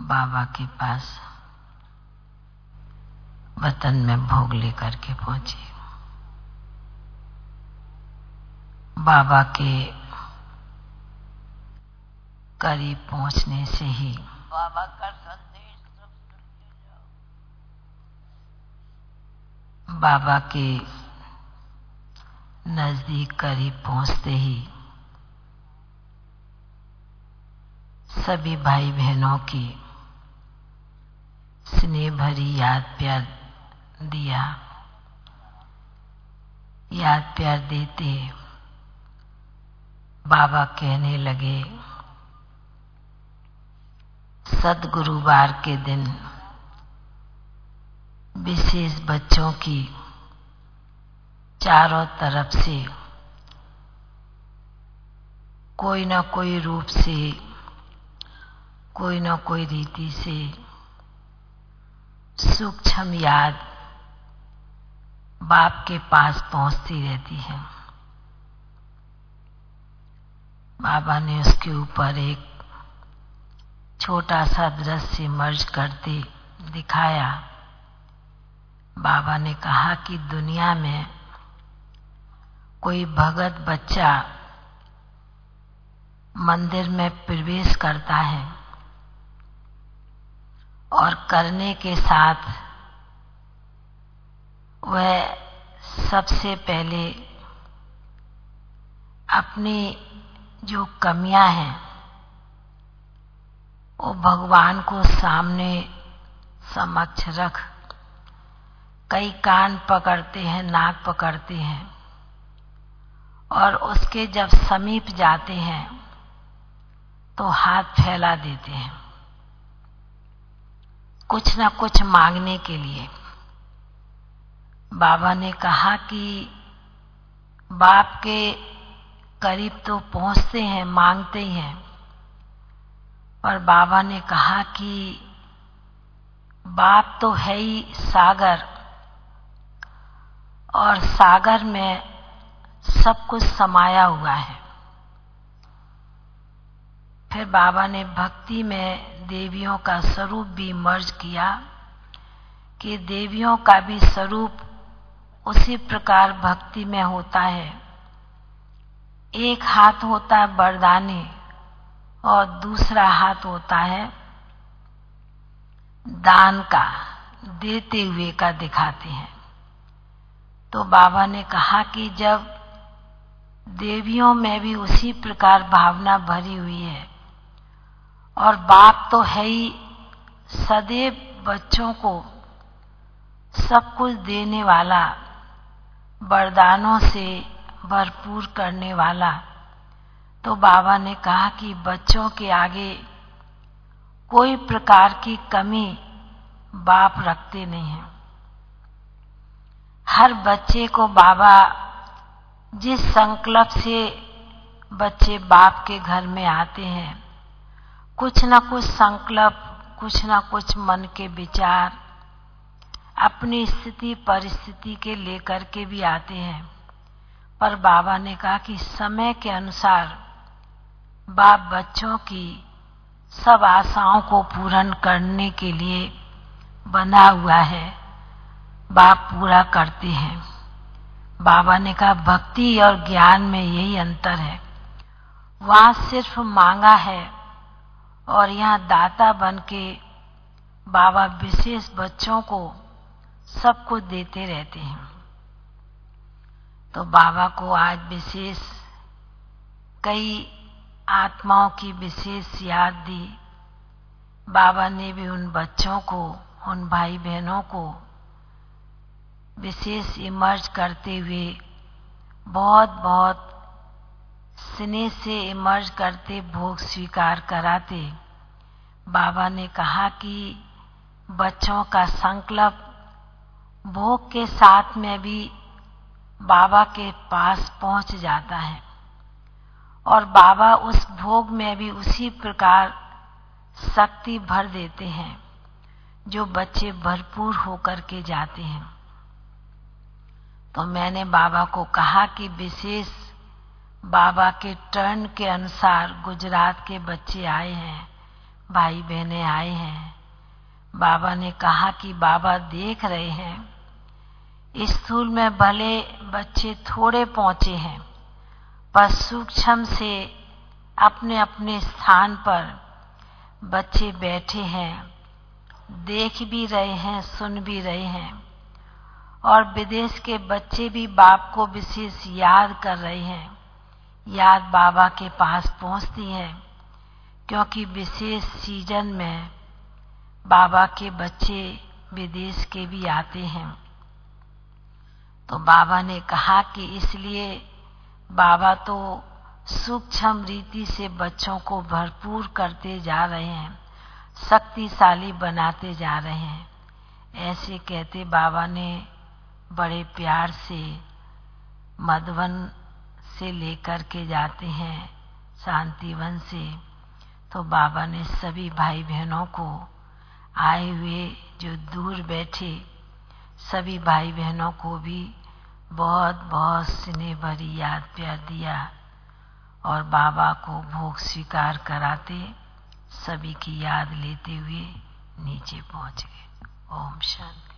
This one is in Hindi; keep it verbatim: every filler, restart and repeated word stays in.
बाबा के पास वतन में भोग लेकर के पहुंची। बाबा के करीब पहुंचने से ही बाबा का संदेश सब सुन जाओ। बाबा के नजदीक करीब पहुंचते ही सभी भाई बहनों की स्नेह भरी याद प्यार दिया। याद प्यार देते बाबा कहने लगे, सद्गुरुवार के दिन विशेष बच्चों की चारों तरफ से कोई ना कोई रूप से, कोई ना कोई रीति से सूक्ष्म याद बाप के पास पहुंचती रहती है। बाबा ने उसके ऊपर एक छोटा सा दृश्य मर्ज करते दिखाया। बाबा ने कहा कि दुनिया में कोई भगत बच्चा मंदिर में प्रवेश करता है और करने के साथ वह सबसे पहले अपनी जो कमियां हैं वो भगवान को सामने समक्ष रख कई कान पकड़ते हैं, नाक पकड़ते हैं और उसके जब समीप जाते हैं तो हाथ फैला देते हैं कुछ न कुछ मांगने के लिए। बाबा ने कहा कि बाप के करीब तो पहुंचते हैं, मांगते ही हैं, और बाबा ने कहा कि बाप तो है ही सागर और सागर में सब कुछ समाया हुआ है। फिर बाबा ने भक्ति में देवियों का स्वरूप भी मर्ज किया कि देवियों का भी स्वरूप उसी प्रकार भक्ति में होता है। एक हाथ होता है वरदानी और दूसरा हाथ होता है दान का, देते हुए का दिखाते हैं। तो बाबा ने कहा कि जब देवियों में भी उसी प्रकार भावना भरी हुई है और बाप तो है ही सदैव बच्चों को सब कुछ देने वाला, वरदानों से भरपूर करने वाला, तो बाबा ने कहा कि बच्चों के आगे कोई प्रकार की कमी बाप रखते नहीं हैं। हर बच्चे को बाबा जिस संकल्प से बच्चे बाप के घर में आते हैं, कुछ न कुछ संकल्प, कुछ न कुछ मन के विचार, अपनी स्थिति परिस्थिति के लेकर के भी आते हैं। पर बाबा ने कहा कि समय के अनुसार बाप बच्चों की सब आशाओं को पूर्ण करने के लिए बना हुआ है, बाप पूरा करते हैं। बाबा ने कहा भक्ति और ज्ञान में यही अंतर है। वहां सिर्फ मांगा है और यहाँ दाता बन के बाबा विशेष बच्चों को सब कुछ देते रहते हैं। तो बाबा को आज विशेष कई आत्माओं की विशेष याद दी। बाबा ने भी उन बच्चों को, उन भाई बहनों को विशेष इमर्ज करते हुए बहुत बहुत स्नेह से इमर्ज करते भोग स्वीकार कराते। बाबा ने कहा कि बच्चों का संकल्प भोग के साथ में भी बाबा के पास पहुंच जाता है और बाबा उस भोग में भी उसी प्रकार शक्ति भर देते हैं जो बच्चे भरपूर होकर के जाते हैं। तो मैंने बाबा को कहा कि विशेष बाबा के टर्न के अनुसार गुजरात के बच्चे आए हैं, भाई बहनें आए हैं। बाबा ने कहा कि बाबा देख रहे हैं, स्थूल में भले बच्चे थोड़े पहुंचे हैं, पर सूक्ष्म से अपने अपने स्थान पर बच्चे बैठे हैं, देख भी रहे हैं, सुन भी रहे हैं। और विदेश के बच्चे भी बाप को विशेष याद कर रहे हैं। याद बाबा के पास पहुंचती है, क्योंकि विशेष सीजन में बाबा के बच्चे विदेश के भी आते हैं। तो बाबा ने कहा कि इसलिए बाबा तो सूक्ष्म रीति से बच्चों को भरपूर करते जा रहे हैं, शक्तिशाली बनाते जा रहे हैं। ऐसे कहते बाबा ने बड़े प्यार से मधुवन से लेकर के जाते हैं शांतिवन से। तो बाबा ने सभी भाई बहनों को, आए हुए जो दूर बैठे सभी भाई बहनों को भी बहुत बहुत स्नेह भरी याद प्यार दिया और बाबा को भोग स्वीकार कराते सभी की याद लेते हुए नीचे पहुंच गए। ओम शांति।